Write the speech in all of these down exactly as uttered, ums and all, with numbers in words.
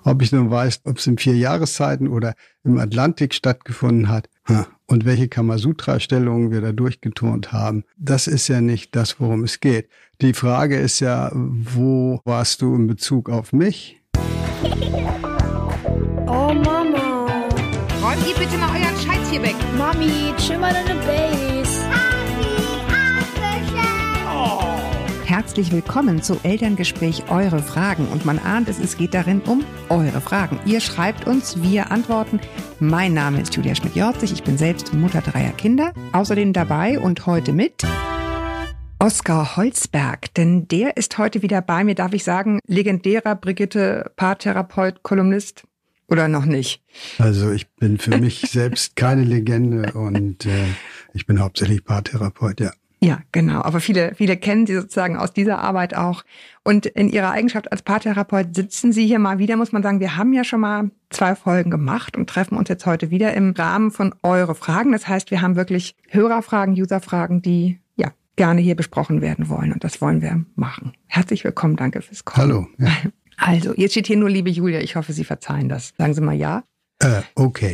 Ob ich nun weiß, ob es in vier Jahreszeiten oder im Atlantik stattgefunden hat und welche Kamasutra-Stellungen wir da durchgeturnt haben, das ist ja nicht das, worum es geht. Die Frage ist ja, wo warst du in Bezug auf mich? Oh Mama. Räumt ihr bitte mal euren Scheiß hier weg. Mami, chill mal deine Base. Herzlich willkommen zu Elterngespräch Eure Fragen. Und man ahnt es, es geht darin um eure Fragen. Ihr schreibt uns, wir antworten. Mein Name ist Julia Schmidt-Jorzig, ich bin selbst Mutter dreier Kinder. Außerdem dabei und heute mit Oskar Holzberg, denn der ist heute wieder bei mir, darf ich sagen, legendärer Brigitte, Paartherapeut, Kolumnist oder noch nicht? Also ich bin für mich selbst keine Legende und äh, ich bin hauptsächlich Paartherapeut, ja. Ja, genau. Aber viele, viele kennen Sie sozusagen aus dieser Arbeit auch. Und in Ihrer Eigenschaft als Paartherapeut sitzen Sie hier mal wieder, muss man sagen, wir haben ja schon mal zwei Folgen gemacht und treffen uns jetzt heute wieder im Rahmen von Eure Fragen. Das heißt, wir haben wirklich Hörerfragen, Userfragen, die ja gerne hier besprochen werden wollen. Und das wollen wir machen. Herzlich willkommen, danke fürs Kommen. Hallo. Ja. Also, jetzt steht hier nur liebe Julia. Ich hoffe, Sie verzeihen das. Sagen Sie mal ja. Äh, okay.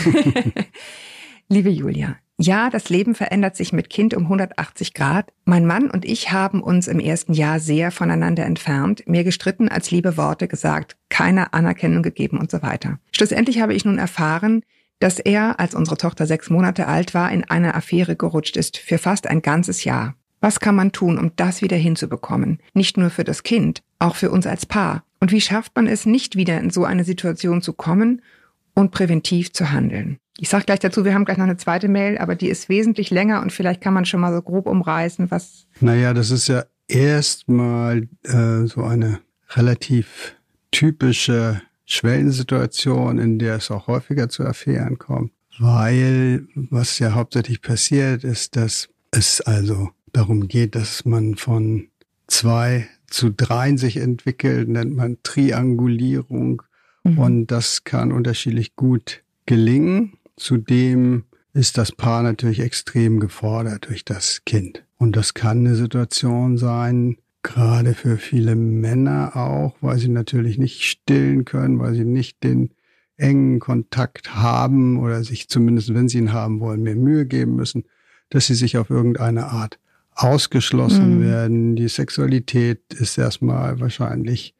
Liebe Julia. Ja, das Leben verändert sich mit Kind um hundertachtzig Grad. Mein Mann und ich haben uns im ersten Jahr sehr voneinander entfernt, mehr gestritten als liebe Worte gesagt, keine Anerkennung gegeben und so weiter. Schlussendlich habe ich nun erfahren, dass er, als unsere Tochter sechs Monate alt war, in eine Affäre gerutscht ist für fast ein ganzes Jahr. Was kann man tun, um das wieder hinzubekommen? Nicht nur für das Kind, auch für uns als Paar. Und wie schafft man es, nicht wieder in so eine Situation zu kommen und präventiv zu handeln? Ich sage gleich dazu, wir haben gleich noch eine zweite Mail, aber die ist wesentlich länger und vielleicht kann man schon mal so grob umreißen, was... Naja, das ist ja erstmal äh, so eine relativ typische Schwellensituation, in der es auch häufiger zu Affären kommt. Weil was ja hauptsächlich passiert, ist, dass es also darum geht, dass man von zwei zu dreien sich entwickelt, nennt man Triangulierung. Mhm. Und das kann unterschiedlich gut gelingen. Zudem ist das Paar natürlich extrem gefordert durch das Kind. Und das kann eine Situation sein, gerade für viele Männer auch, weil sie natürlich nicht stillen können, weil sie nicht den engen Kontakt haben oder sich zumindest, wenn sie ihn haben wollen, mehr Mühe geben müssen, dass sie sich auf irgendeine Art ausgeschlossen mhm. werden. Die Sexualität ist erstmal wahrscheinlich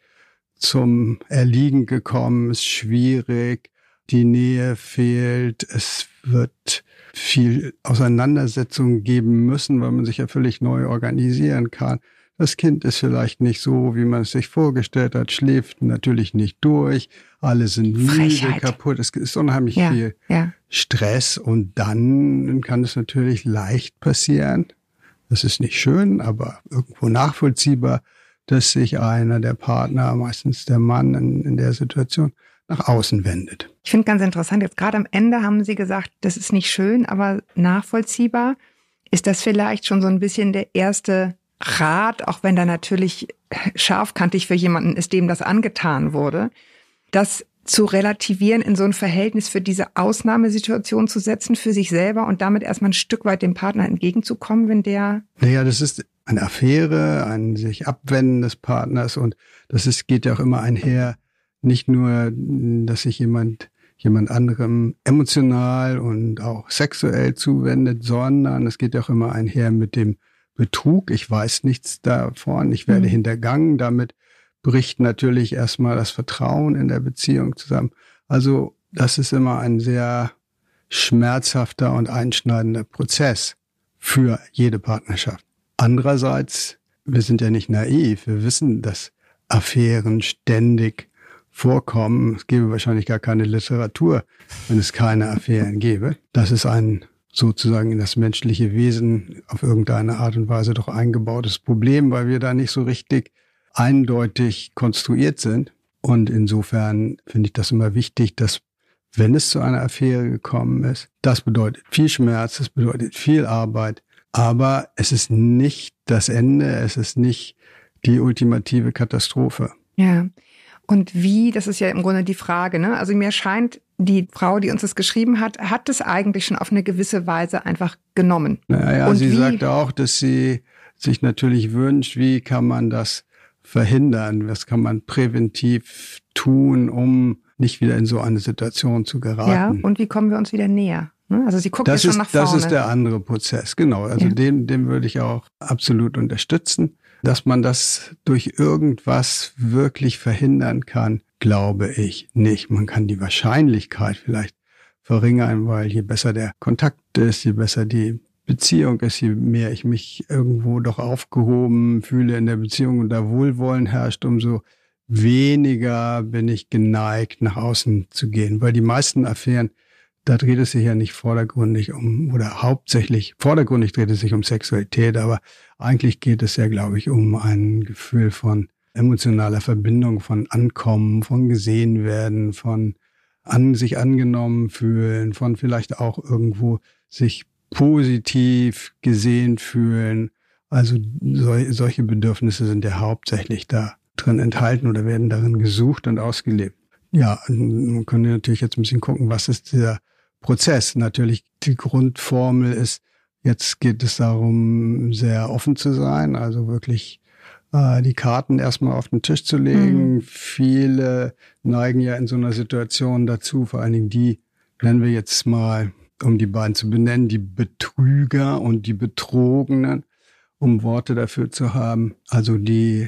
zum Erliegen gekommen, ist schwierig. Die Nähe fehlt, es wird viel Auseinandersetzung geben müssen, weil man sich ja völlig neu organisieren kann. Das Kind ist vielleicht nicht so, wie man es sich vorgestellt hat, schläft natürlich nicht durch, alle sind müde, kaputt, es ist unheimlich ja, viel ja. Stress und dann kann es natürlich leicht passieren, das ist nicht schön, aber irgendwo nachvollziehbar, dass sich einer der Partner, meistens der Mann in, in der Situation, nach außen wendet. Ich finde ganz interessant, jetzt gerade am Ende haben Sie gesagt, das ist nicht schön, aber nachvollziehbar. Ist das vielleicht schon so ein bisschen der erste Rat, auch wenn da natürlich scharfkantig für jemanden ist, dem das angetan wurde, das zu relativieren, in so ein Verhältnis für diese Ausnahmesituation zu setzen, für sich selber und damit erstmal ein Stück weit dem Partner entgegenzukommen, wenn der... Naja, das ist eine Affäre, ein sich abwenden des Partners und das ist, geht ja auch immer einher, nicht nur, dass sich jemand jemand anderem emotional und auch sexuell zuwendet, sondern es geht auch immer einher mit dem Betrug. Ich weiß nichts davon, ich werde mhm. hintergangen. Damit bricht natürlich erstmal das Vertrauen in der Beziehung zusammen. Also das ist immer ein sehr schmerzhafter und einschneidender Prozess für jede Partnerschaft. Andererseits, wir sind ja nicht naiv, wir wissen, dass Affären ständig vorkommen. Es gäbe wahrscheinlich gar keine Literatur, wenn es keine Affären gäbe. Das ist ein sozusagen in das menschliche Wesen auf irgendeine Art und Weise doch eingebautes Problem, weil wir da nicht so richtig eindeutig konstruiert sind. Und insofern finde ich das immer wichtig, dass wenn es zu einer Affäre gekommen ist, das bedeutet viel Schmerz, das bedeutet viel Arbeit, aber es ist nicht das Ende, es ist nicht die ultimative Katastrophe. Ja. Und wie, das ist ja im Grunde die Frage, ne? Also mir scheint, die Frau, die uns das geschrieben hat, hat es eigentlich schon auf eine gewisse Weise einfach genommen. Naja, und sie wie? sagt auch, dass sie sich natürlich wünscht, wie kann man das verhindern? Was kann man präventiv tun, um nicht wieder in so eine Situation zu geraten? Ja, und wie kommen wir uns wieder näher? Also sie guckt das ja ist, schon nach vorne. Das ist der andere Prozess, genau. Also ja. den, den würde ich auch absolut unterstützen. Dass man das durch irgendwas wirklich verhindern kann, glaube ich nicht. Man kann die Wahrscheinlichkeit vielleicht verringern, weil je besser der Kontakt ist, je besser die Beziehung ist, je mehr ich mich irgendwo doch aufgehoben fühle in der Beziehung und da Wohlwollen herrscht, umso weniger bin ich geneigt, nach außen zu gehen. Weil die meisten Affären, da dreht es sich ja nicht vordergründig um, oder hauptsächlich, vordergründig dreht es sich um Sexualität, aber eigentlich geht es ja, glaube ich, um ein Gefühl von emotionaler Verbindung, von Ankommen, von gesehen werden, von an sich angenommen fühlen, von vielleicht auch irgendwo sich positiv gesehen fühlen. Also sol- solche Bedürfnisse sind ja hauptsächlich da drin enthalten oder werden darin gesucht und ausgelebt. Ja, man könnte natürlich jetzt ein bisschen gucken, was ist dieser Prozess. Natürlich die Grundformel ist, jetzt geht es darum, sehr offen zu sein, also wirklich äh, die Karten erstmal auf den Tisch zu legen. Mhm. Viele neigen ja in so einer Situation dazu, vor allen Dingen die, nennen wir jetzt mal, um die beiden zu benennen, die Betrüger und die Betrogenen, um Worte dafür zu haben. Also die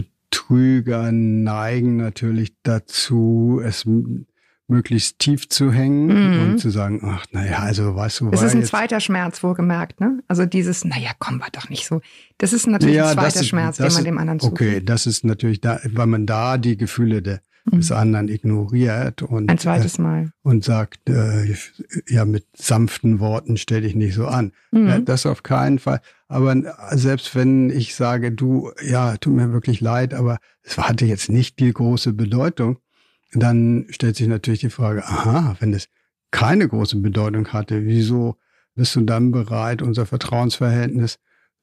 Betrüger neigen natürlich dazu, es möglichst tief zu hängen mhm. und zu sagen, ach, naja, also weißt du, es ist ein jetzt zweiter Schmerz, wohlgemerkt, ne? Also dieses, naja, komm, war doch nicht so. Das ist natürlich ja, ein zweiter ist, Schmerz, den man ist, dem anderen zufügt. Okay, das ist natürlich da, weil man da die Gefühle de, mhm. des anderen ignoriert und ein zweites Mal äh, und sagt, äh, ja, mit sanften Worten stell dich nicht so an. Mhm. Ja, das auf keinen Fall. Aber selbst wenn ich sage, du, ja, tut mir wirklich leid, aber es hatte jetzt nicht die große Bedeutung, dann stellt sich natürlich die Frage, aha, wenn es keine große Bedeutung hatte, wieso bist du dann bereit, unser Vertrauensverhältnis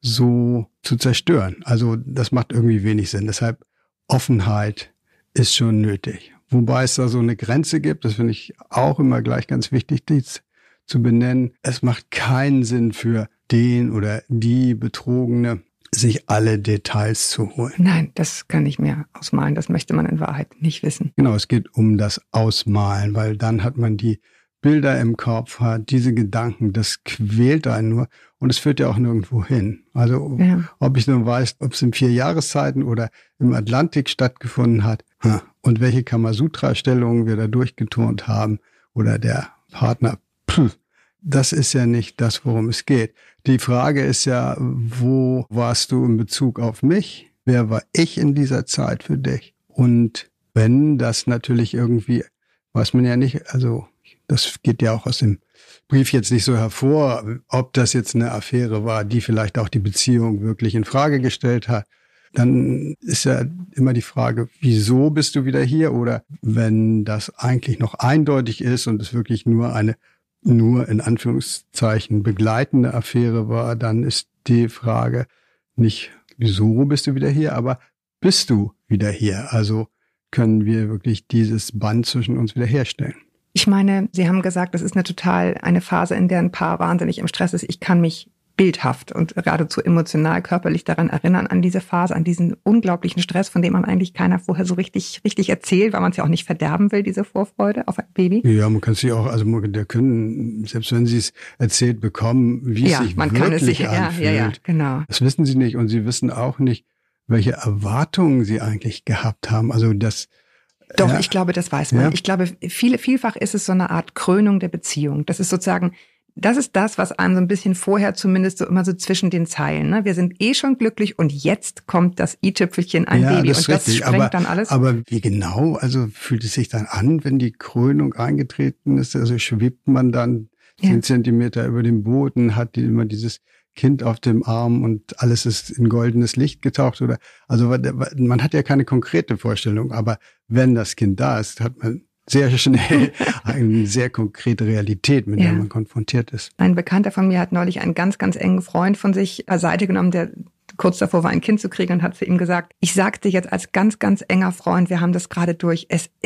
so zu zerstören? Also das macht irgendwie wenig Sinn. Deshalb Offenheit ist schon nötig. Wobei es da so eine Grenze gibt, das finde ich auch immer gleich ganz wichtig, dies zu benennen. Es macht keinen Sinn für den oder die Betrogene, sich alle Details zu holen. Nein, das kann ich mir ausmalen. Das möchte man in Wahrheit nicht wissen. Genau, es geht um das Ausmalen, weil dann hat man die Bilder im Kopf, hat diese Gedanken, das quält einen nur und es führt ja auch nirgendwo hin. Also ja. ob ich nun weiß, ob es in vier Jahreszeiten oder im Atlantik stattgefunden hat und welche Kamasutra-Stellungen wir da durchgeturnt haben oder der Partner, pff, das ist ja nicht das, worum es geht. Die Frage ist ja, wo warst du in Bezug auf mich? Wer war ich in dieser Zeit für dich? Und wenn das natürlich irgendwie, weiß man ja nicht, also das geht ja auch aus dem Brief jetzt nicht so hervor, ob das jetzt eine Affäre war, die vielleicht auch die Beziehung wirklich in Frage gestellt hat, dann ist ja immer die Frage, wieso bist du wieder hier? Oder wenn das eigentlich noch eindeutig ist und es wirklich nur eine nur in Anführungszeichen begleitende Affäre war, dann ist die Frage nicht, wieso bist du wieder hier, aber bist du wieder hier? Also können wir wirklich dieses Band zwischen uns wiederherstellen? Ich meine, Sie haben gesagt, das ist eine total eine Phase, in der ein Paar wahnsinnig im Stress ist. Ich kann mich bildhaft und geradezu emotional, körperlich daran erinnern, an diese Phase, an diesen unglaublichen Stress, von dem man eigentlich keiner vorher so richtig richtig erzählt, weil man es ja auch nicht verderben will, diese Vorfreude auf ein Baby. Ja, man kann sich auch, also der können, selbst wenn sie es erzählt bekommen, wie ja, es sich man wirklich kann es sich, anfühlt. Ja, ja, ja, genau. Das wissen sie nicht und sie wissen auch nicht, welche Erwartungen sie eigentlich gehabt haben. Also das Doch, ja. ich glaube, das weiß man. Ja. Ich glaube, viele, vielfach ist es so eine Art Krönung der Beziehung. Das ist sozusagen, das ist das, was einem so ein bisschen vorher zumindest so immer so zwischen den Zeilen, ne? Wir sind eh schon glücklich und jetzt kommt das i-Tüpfelchen, ein ja, Baby. Das und das richtig. sprengt aber, dann alles. Aber wie genau, also fühlt es sich dann an, wenn die Krönung eingetreten ist? Also schwebt man dann zehn ja. Zentimeter über dem Boden, hat die immer dieses Kind auf dem Arm und alles ist in goldenes Licht getaucht oder, also man hat ja keine konkrete Vorstellung, aber wenn das Kind da ist, hat man sehr schnell eine sehr konkrete Realität, mit ja. der man konfrontiert ist. Ein Bekannter von mir hat neulich einen ganz, ganz engen Freund von sich beiseite genommen, der kurz davor war, ein Kind zu kriegen und hat zu ihm gesagt, ich sagte jetzt als ganz, ganz enger Freund, wir haben das gerade durch, es ist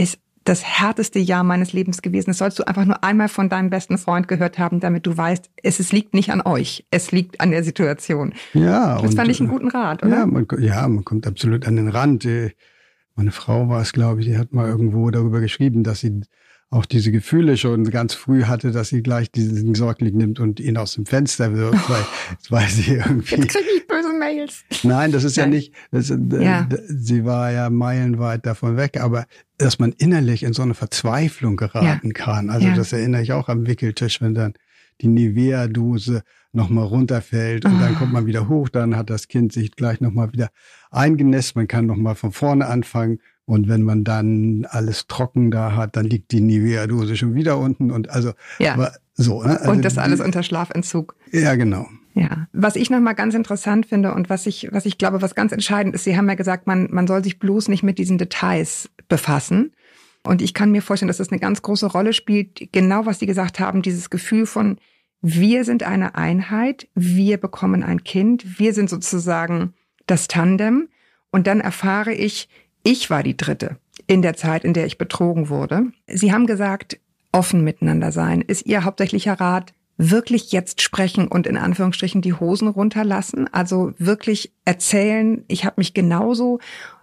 das härteste Jahr meines Lebens gewesen. Das sollst du einfach nur einmal von deinem besten Freund gehört haben, damit du weißt, es, es liegt nicht an euch, es liegt an der Situation. Ja. Das und, fand ich einen guten Rat, oder? Ja man, ja, man kommt absolut an den Rand. Meine Frau war es, glaube ich, die hat mal irgendwo darüber geschrieben, dass sie auch diese Gefühle schon ganz früh hatte, dass sie gleich diesen Säugling nimmt und ihn aus dem Fenster wirft, weil, weil sie irgendwie... Jetzt kriege ich böse Mails. Nein, das ist Nein. ja nicht... Das, ja. Sie war ja meilenweit davon weg, aber dass man innerlich in so eine Verzweiflung geraten ja. kann. Also ja. das erinnere ich auch am Wickeltisch, wenn dann die Nivea-Dose nochmal runterfällt und oh. dann kommt man wieder hoch, dann hat das Kind sich gleich nochmal wieder eingenässt, man kann nochmal von vorne anfangen. Und wenn man dann alles trocken da hat, dann liegt die Nivea-Dose schon wieder unten und also ja. aber so. Ne? Also und das alles unter Schlafentzug. Ja, genau. Ja. Was ich nochmal ganz interessant finde und was ich, was ich glaube, was ganz entscheidend ist, Sie haben ja gesagt, man, man soll sich bloß nicht mit diesen Details befassen. Und ich kann mir vorstellen, dass das eine ganz große Rolle spielt, genau was Sie gesagt haben, dieses Gefühl von, wir sind eine Einheit, wir bekommen ein Kind, wir sind sozusagen das Tandem. Und dann erfahre ich, ich war die Dritte in der Zeit, in der ich betrogen wurde. Sie haben gesagt, offen miteinander sein. Ist Ihr hauptsächlicher Rat, wirklich jetzt sprechen und in Anführungsstrichen die Hosen runterlassen? Also wirklich erzählen, ich habe mich genauso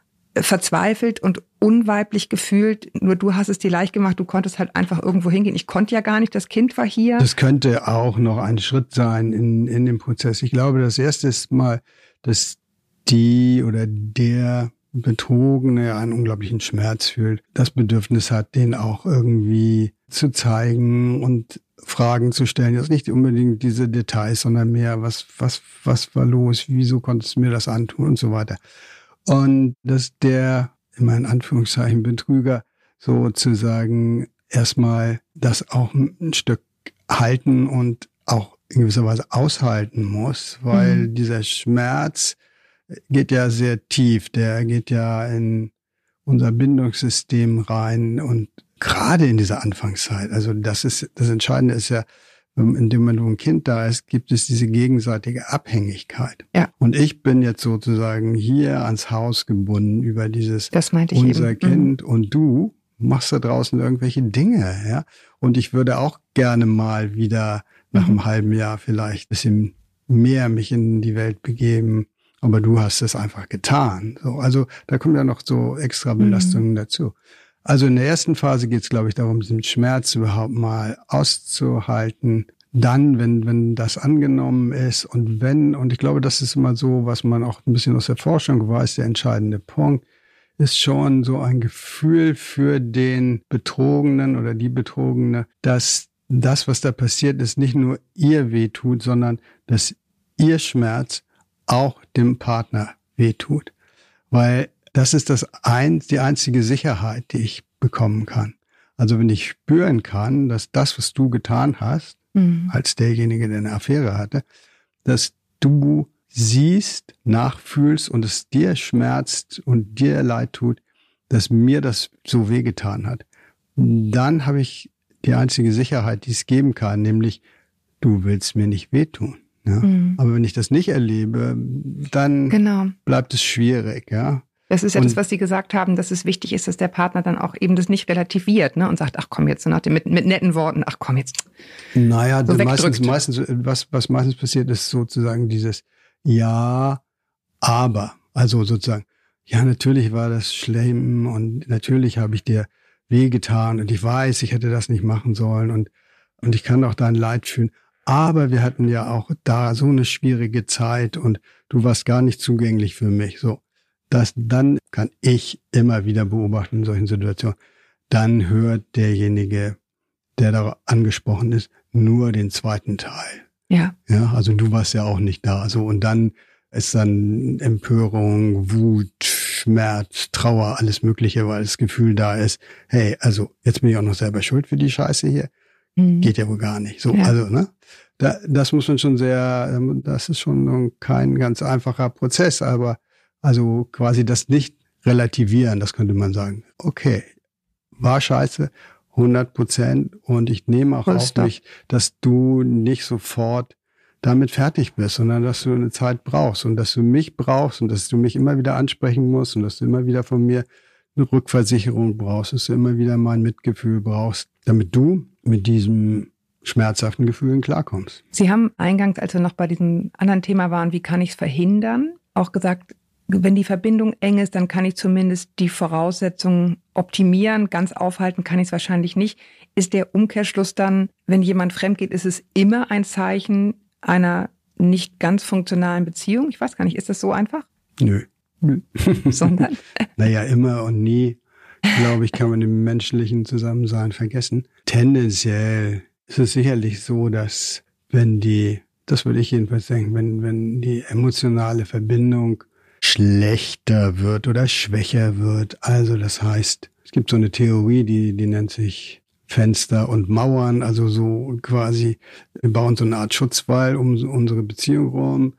verzweifelt und unweiblich gefühlt, nur du hast es dir leicht gemacht, du konntest halt einfach irgendwo hingehen. Ich konnte ja gar nicht, das Kind war hier. Das könnte auch noch ein Schritt sein in, in dem Prozess. Ich glaube, das erste ist mal, dass die oder der Betrogene einen unglaublichen Schmerz fühlt, das Bedürfnis hat, den auch irgendwie zu zeigen und Fragen zu stellen. Jetzt nicht unbedingt diese Details, sondern mehr, was, was, was war los, wieso konntest du mir das antun und so weiter. Und dass der, immer in Anführungszeichen, Betrüger sozusagen erstmal das auch ein Stück halten und auch in gewisser Weise aushalten muss, weil mhm. dieser Schmerz geht ja sehr tief, der geht ja in unser Bindungssystem rein und gerade in dieser Anfangszeit, also das ist, das Entscheidende ist ja, in dem Moment, wo ein Kind da ist, gibt es diese gegenseitige Abhängigkeit. Ja. Und ich bin jetzt sozusagen hier ans Haus gebunden über dieses das meinte ich unser eben. Kind mhm. und du machst da draußen irgendwelche Dinge, ja. Und ich würde auch gerne mal wieder nach mhm. einem halben Jahr vielleicht ein bisschen mehr mich in die Welt begeben. Aber du hast es einfach getan. So, also da kommen ja noch so extra Belastungen mhm. dazu. Also in der ersten Phase geht es, glaube ich, darum, diesen Schmerz überhaupt mal auszuhalten. Dann, wenn wenn das angenommen ist und wenn, und ich glaube, das ist immer so, was man auch ein bisschen aus der Forschung weiß, der entscheidende Punkt, ist schon so ein Gefühl für den Betrogenen oder die Betrogene, dass das, was da passiert ist, nicht nur ihr wehtut, sondern dass ihr Schmerz auch dem Partner wehtut. Weil das ist das ein, die einzige Sicherheit, die ich bekommen kann. Also wenn ich spüren kann, dass das, was du getan hast, mhm. als derjenige, der eine Affäre hatte, dass du siehst, nachfühlst und es dir schmerzt und dir leid tut, dass mir das so wehgetan hat, dann habe ich die einzige Sicherheit, die es geben kann, nämlich du willst mir nicht wehtun. Ja? Mhm. Aber wenn ich das nicht erlebe, dann genau. bleibt es schwierig, ja. Das ist ja und, das, was Sie gesagt haben, dass es wichtig ist, dass der Partner dann auch eben das nicht relativiert, ne, und sagt, ach komm jetzt, so nach dem, mit, mit netten Worten, ach komm jetzt. Naja, so meistens, meistens, was, was meistens passiert, ist sozusagen dieses Ja, aber. Also sozusagen, ja, natürlich war das schlimm und natürlich habe ich dir wehgetan und ich weiß, ich hätte das nicht machen sollen und, und ich kann auch dein Leid fühlen. Aber wir hatten ja auch da so eine schwierige Zeit und du warst gar nicht zugänglich für mich, so. Das, dann kann ich immer wieder beobachten in solchen Situationen, dann hört derjenige, der da angesprochen ist, nur den zweiten Teil. Ja. Ja, also du warst ja auch nicht da. So, und dann ist dann Empörung, Wut, Schmerz, Trauer, alles Mögliche, weil das Gefühl da ist, hey, also jetzt bin ich auch noch selber schuld für die Scheiße hier. Mhm. Geht ja wohl gar nicht. So, ja. Also, ne? Da, das muss man schon sehr, das ist schon kein ganz einfacher Prozess, aber also quasi das nicht relativieren, das könnte man sagen. Okay, war scheiße, hundert Prozent und ich nehme auch auf mich, dass du nicht sofort damit fertig bist, sondern dass du eine Zeit brauchst und dass du mich brauchst und dass du mich immer wieder ansprechen musst und dass du immer wieder von mir eine Rückversicherung brauchst, dass du immer wieder mal ein Mitgefühl brauchst, damit du mit diesem schmerzhaften Gefühlen klarkommst. Sie haben eingangs, als wir noch bei diesem anderen Thema waren, wie kann ich es verhindern, auch gesagt, wenn die Verbindung eng ist, dann kann ich zumindest die Voraussetzungen optimieren. Ganz aufhalten kann ich es wahrscheinlich nicht. Ist der Umkehrschluss dann, wenn jemand fremd geht, ist es immer ein Zeichen einer nicht ganz funktionalen Beziehung? Ich weiß gar nicht, ist das so einfach? Nö. Nö. Sondern? Naja, immer und nie, glaube ich, kann man im menschlichen Zusammensein vergessen. Tendenziell ist es sicherlich so, dass wenn die, das würde ich jedenfalls denken, wenn, wenn die emotionale Verbindung schlechter wird oder schwächer wird. Also das heißt, es gibt so eine Theorie, die, die nennt sich Fenster und Mauern, also so quasi, wir bauen so eine Art Schutzwall um unsere Beziehung rum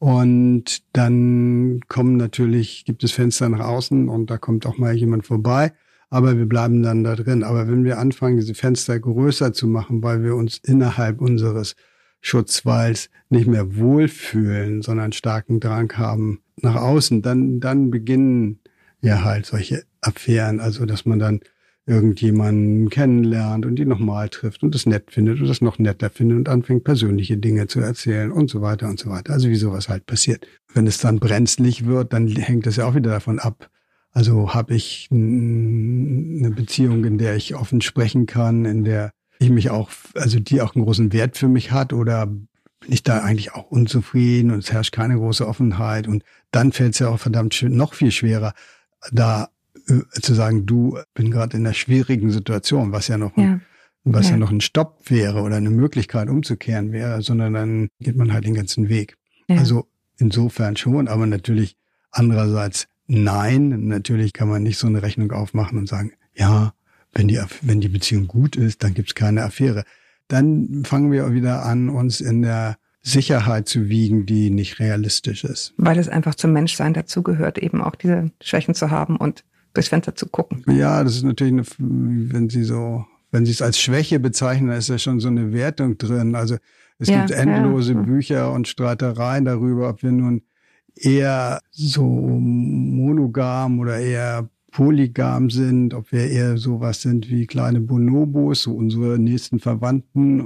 und dann kommen natürlich, gibt es Fenster nach außen und da kommt auch mal jemand vorbei, aber wir bleiben dann da drin. Aber wenn wir anfangen, diese Fenster größer zu machen, weil wir uns innerhalb unseres Schutzwalls nicht mehr wohlfühlen, sondern starken Drang haben nach außen, dann, dann beginnen ja halt solche Affären, also dass man dann irgendjemanden kennenlernt und die nochmal trifft und das nett findet und das noch netter findet und anfängt persönliche Dinge zu erzählen und so weiter und so weiter. Also wie sowas halt passiert. Wenn es dann brenzlig wird, dann hängt das ja auch wieder davon ab. Also habe ich eine Beziehung, in der ich offen sprechen kann, in der ich mich auch, also die auch einen großen Wert für mich hat, oder bin ich da eigentlich auch unzufrieden und es herrscht keine große Offenheit, und dann fällt es ja auch verdammt schön, noch viel schwerer, da äh, zu sagen, du, bin gerade in einer schwierigen Situation, was ja noch ein, ja. was ja. ja noch ein Stopp wäre oder eine Möglichkeit umzukehren wäre, sondern dann geht man halt den ganzen Weg. Ja. Also insofern schon, aber natürlich andererseits nein, natürlich kann man nicht so eine Rechnung aufmachen und sagen, ja, wenn die, wenn die Beziehung gut ist, dann gibt's keine Affäre. Dann fangen wir wieder an, uns in der Sicherheit zu wiegen, die nicht realistisch ist. Weil es einfach zum Menschsein dazugehört, eben auch diese Schwächen zu haben und durchs Fenster zu gucken. Ja, das ist natürlich, eine, wenn Sie so, wenn Sie es als Schwäche bezeichnen, da ist ja schon so eine Wertung drin. Also es ja, gibt endlose ja. Bücher und Streitereien darüber, ob wir nun eher so monogam oder eher polygam sind, ob wir eher sowas sind wie kleine Bonobos, so unsere nächsten Verwandten,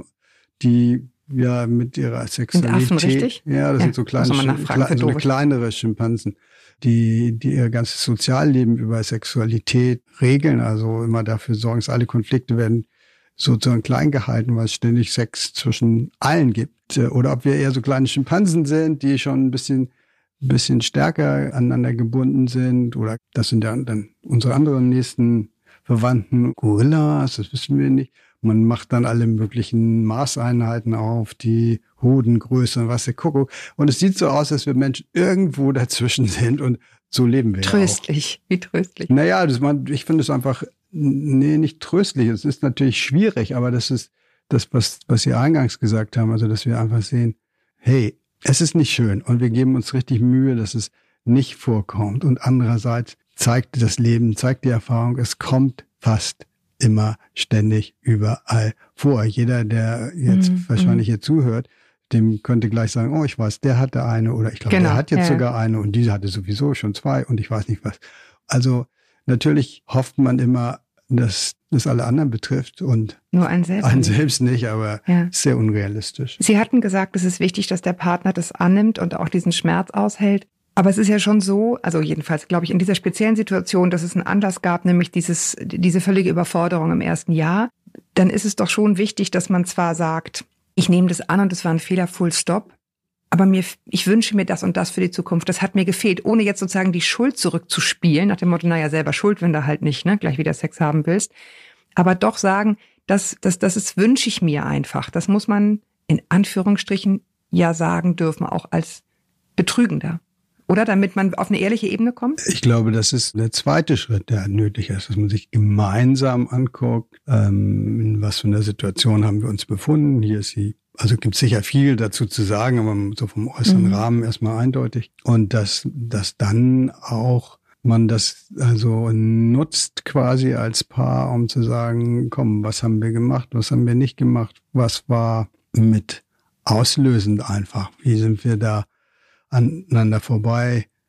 die ja mit ihrer Sexualität, sind Affen, richtig? Ja, das ja, sind so kleine, kle- so eine kleinere Schimpansen, die die ihr ganzes Sozialleben über Sexualität regeln, also immer dafür sorgen, dass alle Konflikte werden sozusagen klein gehalten, weil es ständig Sex zwischen allen gibt. Oder ob wir eher so kleine Schimpansen sind, die schon ein bisschen bisschen stärker aneinander gebunden sind, oder das sind ja dann unsere anderen nächsten Verwandten, Gorillas, das wissen wir nicht. Man macht dann alle möglichen Maßeinheiten auf, die Hodengröße und was der Kuckuck. Und es sieht so aus, als wir Menschen irgendwo dazwischen sind, und so leben wir tröstlich, auch. Wie tröstlich. Naja, das, man, ich finde es einfach, nee, nicht tröstlich. Es ist natürlich schwierig, aber das ist das, was, was Sie eingangs gesagt haben, also dass wir einfach sehen, hey, es ist nicht schön und wir geben uns richtig Mühe, dass es nicht vorkommt. Und andererseits zeigt das Leben, zeigt die Erfahrung, es kommt fast immer ständig überall vor. Jeder, der jetzt mm, wahrscheinlich mm. hier zuhört, dem könnte gleich sagen, oh, ich weiß, der hatte eine, oder ich glaube, genau, der hat jetzt ja. sogar eine und diese hatte sowieso schon zwei und ich weiß nicht was. Also natürlich hofft man immer, dass das alle anderen betrifft und nur einen selbst, einen selbst nicht, aber ja. sehr unrealistisch. Sie hatten gesagt, es ist wichtig, dass der Partner das annimmt und auch diesen Schmerz aushält. Aber es ist ja schon so, also jedenfalls glaube ich in dieser speziellen Situation, dass es einen Anlass gab, nämlich dieses, diese völlige Überforderung im ersten Jahr. Dann ist es doch schon wichtig, dass man zwar sagt, ich nehme das an und es war ein Fehler, full stop. Aber mir, ich wünsche mir das und das für die Zukunft. Das hat mir gefehlt, ohne jetzt sozusagen die Schuld zurückzuspielen, nach dem Motto, naja, selber schuld, wenn du halt nicht, ne, gleich wieder Sex haben willst. Aber doch sagen, das, das, das ist, wünsche ich mir einfach. Das muss man in Anführungsstrichen ja sagen dürfen, auch als Betrügender. Oder damit man auf eine ehrliche Ebene kommt? Ich glaube, das ist der zweite Schritt, der nötig ist, dass man sich gemeinsam anguckt, ähm, in was für einer Situation haben wir uns befunden. Hier ist sie. Also gibt es sicher viel dazu zu sagen, aber so vom äußeren mhm. Rahmen erstmal eindeutig. Und dass, dass dann auch man das also nutzt quasi als Paar, um zu sagen, komm, was haben wir gemacht, was haben wir nicht gemacht, was war mit auslösend einfach, wie sind wir da aneinander vorbei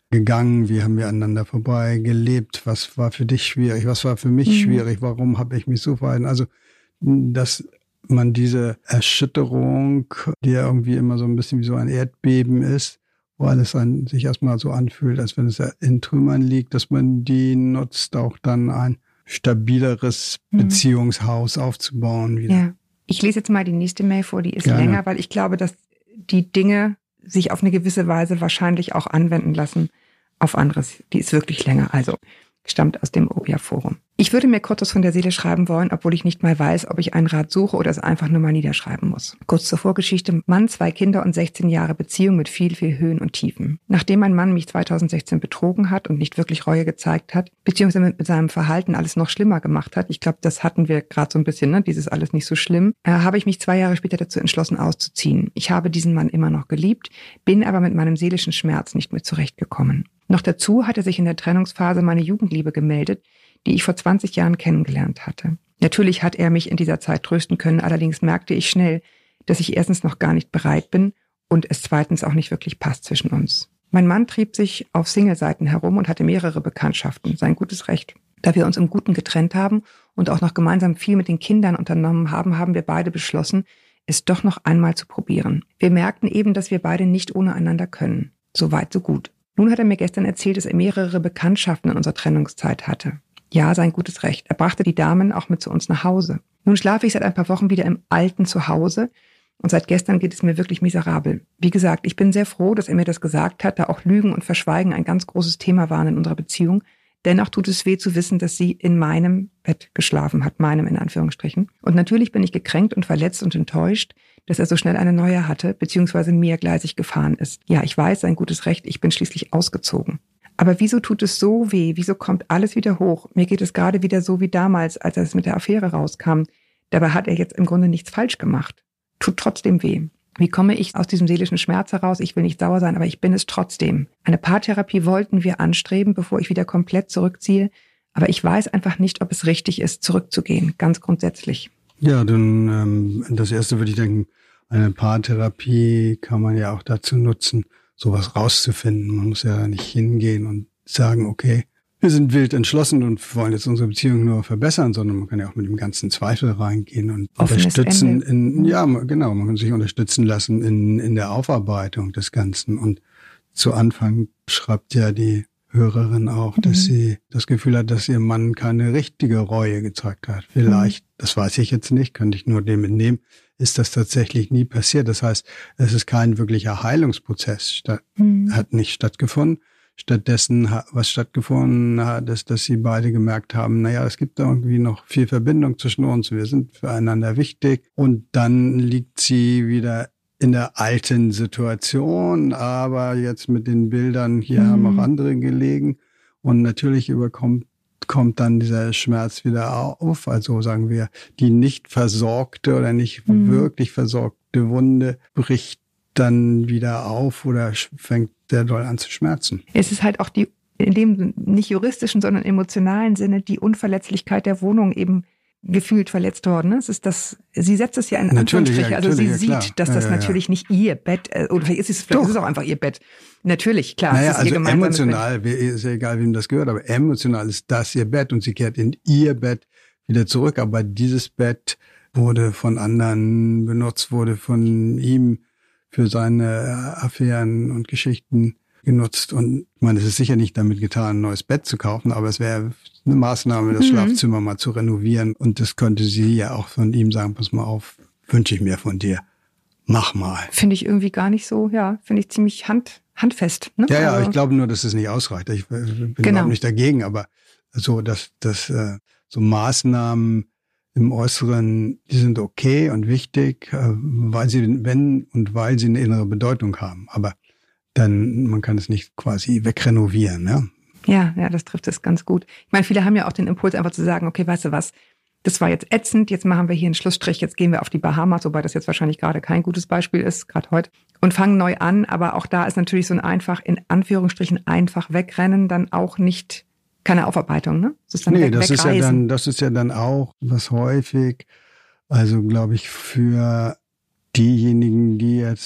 gegangen? Wie haben wir aneinander vorbei gelebt? Was war für dich schwierig? Was war für mich mhm. schwierig? Warum habe ich mich so verhalten? Also, dass man diese Erschütterung, die ja irgendwie immer so ein bisschen wie so ein Erdbeben ist, wo alles an, sich erstmal so anfühlt, als wenn es in Trümmern liegt, dass man die nutzt, auch dann ein stabileres mhm. Beziehungshaus aufzubauen wieder. Ja. Ich lese jetzt mal die nächste Mail vor, die ist Gerne. länger, weil ich glaube, dass die Dinge sich auf eine gewisse Weise wahrscheinlich auch anwenden lassen auf anderes. Die ist wirklich länger, also stammt aus dem Obia-Forum. Ich würde mir kurz was von der Seele schreiben wollen, obwohl ich nicht mal weiß, ob ich einen Rat suche oder es einfach nur mal niederschreiben muss. Kurz zur Vorgeschichte. Mann, zwei Kinder und sechzehn Jahre Beziehung mit viel, viel Höhen und Tiefen. Nachdem mein Mann mich zweitausendsechzehn betrogen hat und nicht wirklich Reue gezeigt hat, beziehungsweise mit, mit seinem Verhalten alles noch schlimmer gemacht hat, ich glaube, das hatten wir gerade so ein bisschen, ne, dieses alles nicht so schlimm, äh, habe ich mich zwei Jahre später dazu entschlossen, auszuziehen. Ich habe diesen Mann immer noch geliebt, bin aber mit meinem seelischen Schmerz nicht mehr zurechtgekommen. Noch dazu hat er sich in der Trennungsphase meine Jugendliebe gemeldet, die ich vor zwanzig Jahren kennengelernt hatte. Natürlich hat er mich in dieser Zeit trösten können, allerdings merkte ich schnell, dass ich erstens noch gar nicht bereit bin und es zweitens auch nicht wirklich passt zwischen uns. Mein Mann trieb sich auf Single-Seiten herum und hatte mehrere Bekanntschaften, sein gutes Recht. Da wir uns im Guten getrennt haben und auch noch gemeinsam viel mit den Kindern unternommen haben, haben wir beide beschlossen, es doch noch einmal zu probieren. Wir merkten eben, dass wir beide nicht ohne einander können. So weit, so gut. Nun hat er mir gestern erzählt, dass er mehrere Bekanntschaften in unserer Trennungszeit hatte. Ja, sein gutes Recht. Er brachte die Damen auch mit zu uns nach Hause. Nun schlafe ich seit ein paar Wochen wieder im alten Zuhause und seit gestern geht es mir wirklich miserabel. Wie gesagt, ich bin sehr froh, dass er mir das gesagt hat, da auch Lügen und Verschweigen ein ganz großes Thema waren in unserer Beziehung. Dennoch tut es weh zu wissen, dass sie in meinem Bett geschlafen hat, meinem in Anführungsstrichen. Und natürlich bin ich gekränkt und verletzt und enttäuscht, dass er so schnell eine neue hatte, beziehungsweise mehrgleisig gefahren ist. Ja, ich weiß, sein gutes Recht, ich bin schließlich ausgezogen. Aber wieso tut es so weh? Wieso kommt alles wieder hoch? Mir geht es gerade wieder so wie damals, als es mit der Affäre rauskam. Dabei hat er jetzt im Grunde nichts falsch gemacht. Tut trotzdem weh. Wie komme ich aus diesem seelischen Schmerz heraus? Ich will nicht sauer sein, aber ich bin es trotzdem. Eine Paartherapie wollten wir anstreben, bevor ich wieder komplett zurückziehe. Aber ich weiß einfach nicht, ob es richtig ist, zurückzugehen, ganz grundsätzlich. Ja, dann ähm, das Erste würde ich denken, eine Paartherapie kann man ja auch dazu nutzen, sowas rauszufinden. Man muss ja nicht hingehen und sagen, okay, wir sind wild entschlossen und wollen jetzt unsere Beziehung nur verbessern, sondern man kann ja auch mit dem ganzen Zweifel reingehen und Offenes unterstützen Ende. in, ja, genau, man kann sich unterstützen lassen in, in der Aufarbeitung des Ganzen. Und zu Anfang schreibt ja die Hörerin auch, dass mhm. sie das Gefühl hat, dass ihr Mann keine richtige Reue gezeigt hat. Vielleicht, mhm. das weiß ich jetzt nicht, könnte ich nur dem entnehmen, ist das tatsächlich nie passiert. Das heißt, es ist kein wirklicher Heilungsprozess, statt, mhm. hat nicht stattgefunden. Stattdessen, was stattgefunden hat, ist, dass sie beide gemerkt haben, naja, es gibt irgendwie noch viel Verbindung zwischen uns, wir sind füreinander wichtig. Und dann liegt sie wieder in der alten Situation, aber jetzt mit den Bildern, hier mhm. haben auch andere gelegen. Und natürlich überkommt kommt dann dieser Schmerz wieder auf. Also sagen wir, die nicht versorgte oder nicht mhm. wirklich versorgte Wunde bricht dann wieder auf oder fängt sehr doll an zu schmerzen. Es ist halt auch die, in dem nicht juristischen, sondern emotionalen Sinne, die Unverletzlichkeit der Wohnung eben gefühlt verletzt worden. Es ist das, sie setzt es ja in Anführungsstriche, ja, also sie ja, sieht, klar. dass das ja, ja, natürlich ja. nicht ihr Bett, oder vielleicht ist es, vielleicht ist es auch einfach ihr Bett. Natürlich, klar. Naja, es ist also ihr gemeinsames emotional, Bett. Ist ja egal, wem das gehört, aber emotional ist das ihr Bett und sie kehrt in ihr Bett wieder zurück. Aber dieses Bett wurde von anderen benutzt, wurde von ihm für seine Affären und Geschichten genutzt. Und ich meine, es ist sicher nicht damit getan, ein neues Bett zu kaufen, aber es wäre eine Maßnahme, das mhm. Schlafzimmer mal zu renovieren. Und das könnte sie ja auch von ihm sagen, pass mal auf, wünsche ich mir von dir. Mach mal. Finde ich irgendwie gar nicht so, ja, finde ich ziemlich hand, handfest. Ne? Ja, ja, also, ich glaube nur, dass es nicht ausreicht. Ich bin genau. überhaupt nicht dagegen, aber so, dass, dass äh, so Maßnahmen im Äußeren, die sind okay und wichtig, äh, weil sie, wenn und weil sie eine innere Bedeutung haben. Aber dann, man kann es nicht quasi wegrenovieren, ne? Ja, ja, das trifft es ganz gut. Ich meine, viele haben ja auch den Impuls, einfach zu sagen, okay, weißt du was, das war jetzt ätzend, jetzt machen wir hier einen Schlussstrich, jetzt gehen wir auf die Bahamas, wobei das jetzt wahrscheinlich gerade kein gutes Beispiel ist, gerade heute, und fangen neu an. Aber auch da ist natürlich so ein einfach, in Anführungsstrichen, einfach wegrennen dann auch nicht keine Aufarbeitung, ne? Das ist dann nee, weg, das wegreisen. ist ja dann, das ist ja dann auch was häufig, also glaube ich, für diejenigen, die jetzt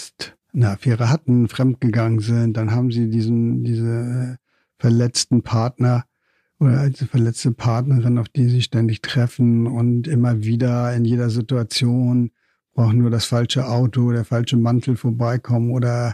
eine Affäre hatten, fremdgegangen sind, dann haben sie diesen, diese verletzten Partner oder diese verletzte Partnerin, auf die sie ständig treffen und immer wieder in jeder Situation brauchen nur das falsche Auto, der falsche Mantel vorbeikommen oder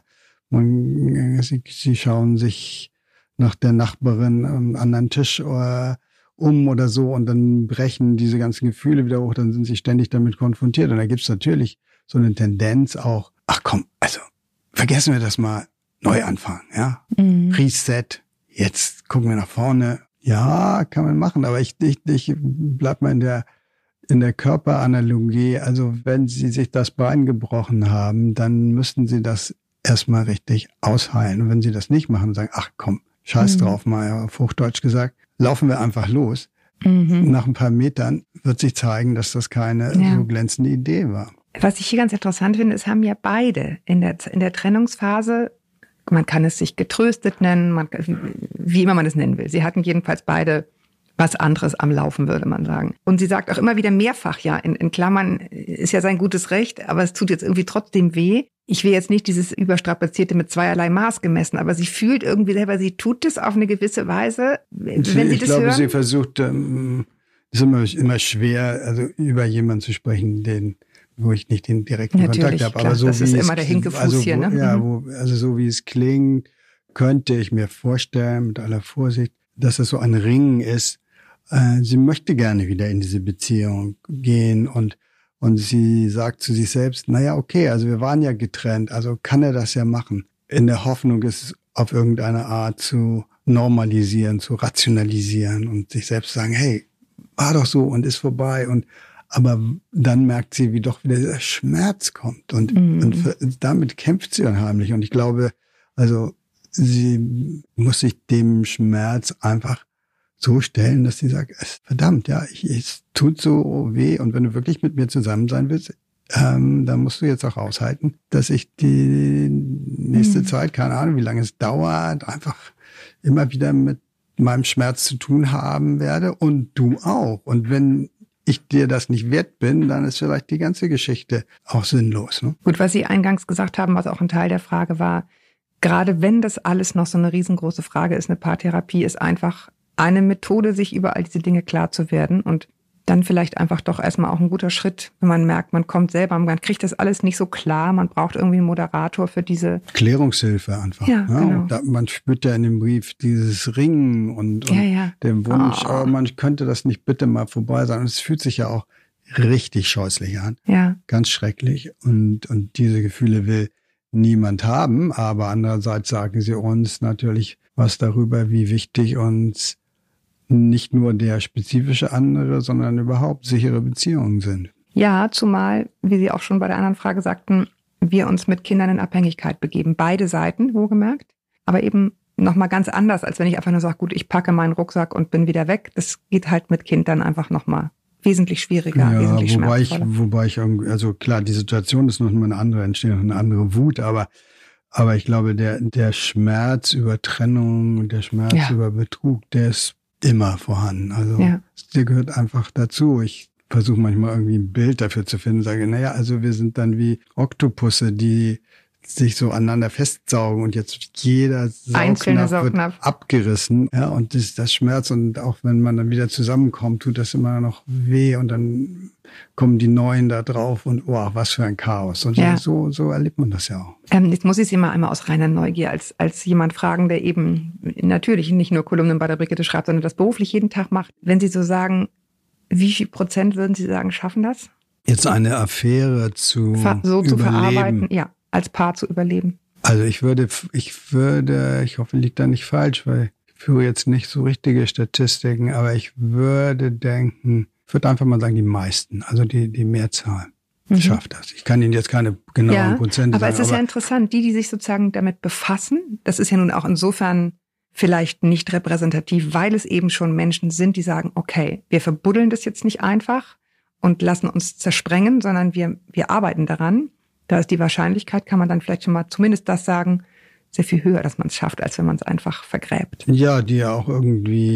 man, sie, sie schauen sich nach der Nachbarin am anderen Tisch oder um oder so und dann brechen diese ganzen Gefühle wieder hoch, dann sind sie ständig damit konfrontiert. Und da gibt's natürlich so eine Tendenz auch, ach komm, also vergessen wir das mal, neu anfangen, ja. Mhm. Reset, jetzt gucken wir nach vorne. Ja, kann man machen, aber ich, ich, ich bleib mal in der, in der Körperanalogie. Also wenn Sie sich das Bein gebrochen haben, dann müssten Sie das erstmal richtig ausheilen. Und wenn Sie das nicht machen, sagen, ach komm, scheiß mhm. drauf, mal auf Hochdeutsch gesagt, laufen wir einfach los. Mhm. Nach ein paar Metern wird sich zeigen, dass das keine ja. so glänzende Idee war. Was ich hier ganz interessant finde, es haben ja beide in der, in der Trennungsphase, man kann es sich getröstet nennen, man, wie immer man es nennen will. Sie hatten jedenfalls beide was anderes am Laufen, würde man sagen. Und sie sagt auch immer wieder mehrfach, ja, in, in Klammern, ist ja sein gutes Recht, aber es tut jetzt irgendwie trotzdem weh. Ich will jetzt nicht dieses Überstrapazierte mit zweierlei Maß gemessen, aber sie fühlt irgendwie selber, sie tut es auf eine gewisse Weise, wenn sie, sie ich das glaube, hören. Sie versucht, ähm, es ist immer, immer schwer, also über jemanden zu sprechen, den, wo ich nicht den direkten Natürlich, Kontakt habe. Klar, aber so das wie ist es, immer der Hinkefuß also, hier, ne? Ja, mhm. wo, also so wie es klingt, könnte ich mir vorstellen, mit aller Vorsicht, dass es so ein Ringen ist. Äh, sie möchte gerne wieder in diese Beziehung gehen und Und sie sagt zu sich selbst, naja, okay, also wir waren ja getrennt, also kann er das ja machen. In der Hoffnung, es auf irgendeine Art zu normalisieren, zu rationalisieren und sich selbst sagen, hey, war doch so und ist vorbei. Und aber dann merkt sie, wie doch wieder der Schmerz kommt. Und, mhm. und für, damit kämpft sie unheimlich. Und ich glaube, also sie muss sich dem Schmerz einfach so stellen, dass sie sagt, verdammt, ja, ich, es tut so weh und wenn du wirklich mit mir zusammen sein willst, ähm, dann musst du jetzt auch aushalten, dass ich die nächste mhm. Zeit, keine Ahnung, wie lange es dauert, einfach immer wieder mit meinem Schmerz zu tun haben werde und du auch. Und wenn ich dir das nicht wert bin, dann ist vielleicht die ganze Geschichte auch sinnlos. Ne? Gut, was Sie eingangs gesagt haben, was auch ein Teil der Frage war, gerade wenn das alles noch so eine riesengroße Frage ist, eine Paartherapie ist einfach eine Methode, sich über all diese Dinge klar zu werden und dann vielleicht einfach doch erstmal auch ein guter Schritt, wenn man merkt, man kommt selber, man kriegt das alles nicht so klar, man braucht irgendwie einen Moderator für diese Klärungshilfe einfach. Ja, ja, genau. Und da, man spürt ja in dem Brief dieses Ringen und, und ja, ja. den Wunsch, oh. oh, man könnte das nicht bitte mal vorbei sein. Und es fühlt sich ja auch richtig scheußlich an. Ja. Ganz schrecklich. Und, und diese Gefühle will niemand haben, aber andererseits sagen sie uns natürlich was darüber, wie wichtig uns nicht nur der spezifische andere, sondern überhaupt sichere Beziehungen sind. Ja, zumal, wie Sie auch schon bei der anderen Frage sagten, wir uns mit Kindern in Abhängigkeit begeben. Beide Seiten, wohlgemerkt. Aber eben nochmal ganz anders, als wenn ich einfach nur sage, gut, ich packe meinen Rucksack und bin wieder weg. Das geht halt mit Kind dann einfach nochmal wesentlich schwieriger, ja, wesentlich wobei ich, schmerzvoller. wobei ich, also klar, die Situation ist noch mal eine andere, entsteht noch eine andere Wut, aber aber ich glaube, der der Schmerz über Trennung und der Schmerz ja. über Betrug, der ist immer vorhanden. Also ja. der gehört einfach dazu. Ich versuche manchmal irgendwie ein Bild dafür zu finden, sage, naja, also wir sind dann wie Oktopusse, die sich so aneinander festsaugen und jetzt jeder Saugnapf wird abgerissen. Ja, und das, das Schmerz und auch wenn man dann wieder zusammenkommt, tut das immer noch weh und dann kommen die Neuen da drauf und oh, was für ein Chaos. Und ja. so, so erlebt man das ja auch. Ähm, jetzt muss ich Sie mal einmal aus reiner Neugier als, als jemand fragen, der eben natürlich nicht nur Kolumnen bei der Brigitte schreibt, sondern das beruflich jeden Tag macht. Wenn Sie so sagen, wie viel Prozent würden Sie sagen, schaffen das? Jetzt eine Affäre zu Ver- so überleben. zu verarbeiten, ja, als Paar zu überleben. Also ich würde, ich würde, ich hoffe, liegt da nicht falsch, weil ich führe jetzt nicht so richtige Statistiken, aber ich würde denken, ich würde einfach mal sagen, die meisten, also die, die Mehrzahl mhm. schafft das. Ich kann Ihnen jetzt keine genauen ja, Prozente aber sagen. Es ist aber ja interessant, die, die sich sozusagen damit befassen, das ist ja nun auch insofern vielleicht nicht repräsentativ, weil es eben schon Menschen sind, die sagen, okay, wir verbuddeln das jetzt nicht einfach und lassen uns zersprengen, sondern wir, wir arbeiten daran. Da ist die Wahrscheinlichkeit, kann man dann vielleicht schon mal zumindest das sagen, sehr viel höher, dass man es schafft, als wenn man es einfach vergräbt. Ja, die ja auch irgendwie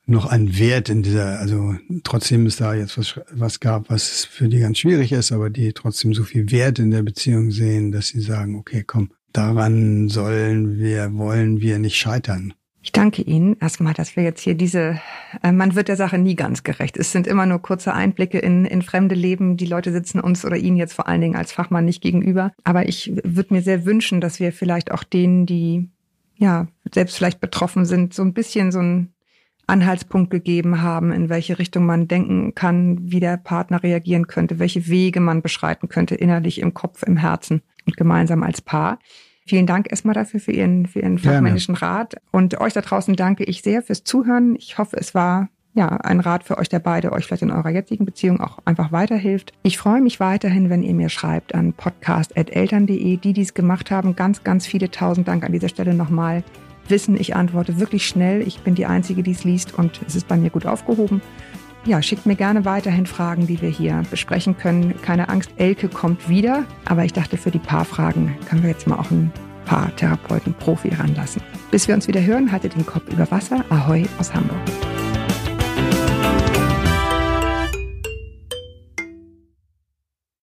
noch einen Wert in dieser, also trotzdem ist da jetzt was, was gab, was für die ganz schwierig ist, aber die trotzdem so viel Wert in der Beziehung sehen, dass sie sagen, okay, komm, daran sollen wir, wollen wir nicht scheitern. Ich danke Ihnen erstmal, dass wir jetzt hier diese, äh, man wird der Sache nie ganz gerecht. Es sind immer nur kurze Einblicke in, in fremde Leben. Die Leute sitzen uns oder Ihnen jetzt vor allen Dingen als Fachmann nicht gegenüber. Aber ich würde mir sehr wünschen, dass wir vielleicht auch denen, die ja selbst vielleicht betroffen sind, so ein bisschen so einen Anhaltspunkt gegeben haben, in welche Richtung man denken kann, wie der Partner reagieren könnte, welche Wege man beschreiten könnte, innerlich, im Kopf, im Herzen und gemeinsam als Paar. Vielen Dank erstmal dafür für Ihren, für Ihren fachmännischen Rat. Und euch da draußen danke ich sehr fürs Zuhören. Ich hoffe, es war ja ein Rat für euch, der beide euch vielleicht in eurer jetzigen Beziehung auch einfach weiterhilft. Ich freue mich weiterhin, wenn ihr mir schreibt an podcast at eltern punkt de. Die, die es gemacht haben, ganz, ganz viele tausend Dank an dieser Stelle nochmal. Wissen, ich antworte wirklich schnell. Ich bin die Einzige, die es liest und es ist bei mir gut aufgehoben. Ja, schickt mir gerne weiterhin Fragen, die wir hier besprechen können. Keine Angst, Elke kommt wieder. Aber ich dachte, für die Paarfragen können wir jetzt mal auch einen Paartherapeuten, Profi ranlassen. Bis wir uns wieder hören, haltet den Kopf über Wasser. Ahoi aus Hamburg.